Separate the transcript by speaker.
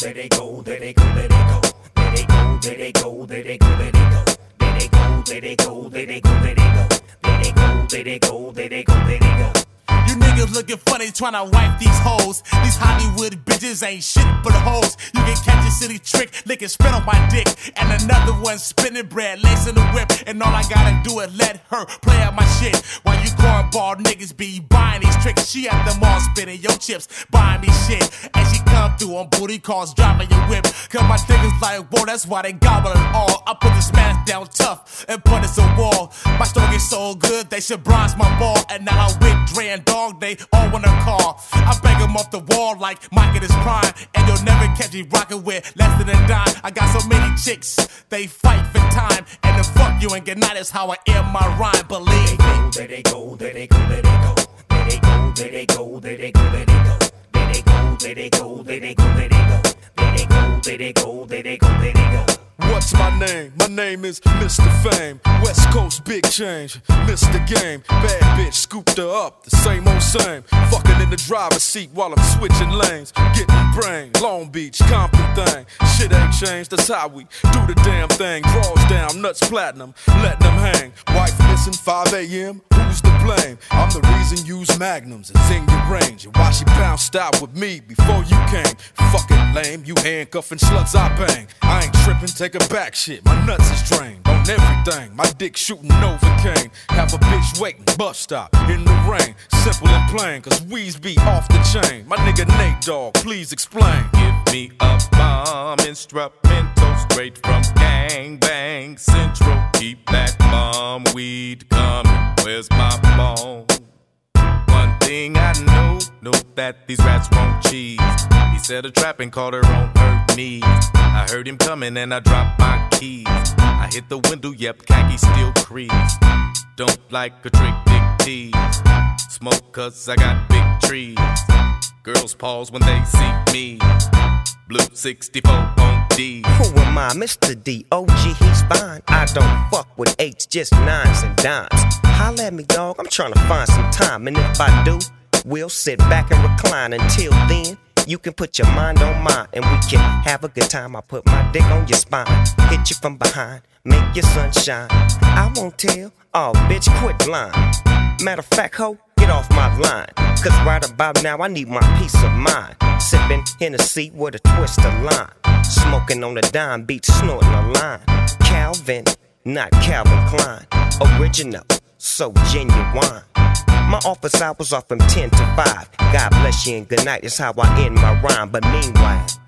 Speaker 1: there they go, there they go, there they go. There they go, there they go, there they go, there they go. There they go, there they go, there they go, there they go. There they go, there they go, there they go, there they go.
Speaker 2: You niggas looking funny tryna wipe these hoes. These Hollywood bitches ain't shit but hoes. You can catch a silly trick, licking spit on my dick. And another one spinning bread, lacing the whip. And all I gotta do is let her play out my shit. While you cornball niggas be buying these tricks. She at the mall spinning your chips, buying me shit. And she come through on booty calls, driving your whip. Cause my niggas like, whoa, that's why they gobble it all. I put this man down tough and put it on wall. My story is so good, they should bronze my ball. And now I'm with Dre and Dog, they all wanna call. I bang them off the wall like Mike in his prime. And you'll never catch me rockin' with less than a dime. I got so many chicks, they fight for time. And the fuck you and good night is how I end my rhyme, believe me.
Speaker 1: There they go, there they go, there they go. There they go, there they go, there they go, there they go. There they go, there they go, there they go, there they go. There they go, there they go, there they go, there they go.
Speaker 3: What's my name? My name is Mr. Fame. West Coast big change, Mr. Game. Bad bitch scooped her up, the same old same. Fucking in the driver's seat while I'm switching lanes. Getting brain, Long Beach, Compton thing. Shit ain't changed, that's how we do the damn thing. Draws down, nuts platinum, letting them hang. Wife missing 5 a.m., who's to blame? I'm the reason use magnums, it's in your range. And why she bounced out with me before you came? Fucking lame, you handcuffing sluts I bang. I ain't tripping, take a back shit, my nuts is drained on everything. My dick shooting Novocaine. Have a bitch waiting, bus stop in the rain. Simple and plain, cause weeds be off the chain. My nigga Nate Dogg, please explain.
Speaker 4: Give me a bomb instrumental straight from Gang Bang Central. Keep that bomb weed coming. Where's my bone? One thing I know that these rats won't cheese. He set a trap and caught her on her knees. I heard him coming and I dropped my keys. I hit the window, yep, khaki still crease. Don't like a trick, dick tease. Smoke cause I got big trees. Girls pause when they see me. Blue 64 on D.
Speaker 5: Who am I? Mr. D.O.G. He's fine. I don't fuck with eights, just nines and dimes. Holla at me, dog, I'm trying to find some time. And if I do, we'll sit back and recline. Until then, you can put your mind on mine and we can have a good time. I put my dick on your spine, hit you from behind, make your sunshine. I won't tell, oh bitch, quit lying. Matter of fact, ho, get off my line. Cause right about now I need my peace of mind. Sipping Hennessy with a twist of lime. Smoking on a dime beat, snorting a line. Calvin, not Calvin Klein. Original, so genuine. My office hours are from 10 to 5. God bless you and good night is how I end my rhyme. But meanwhile,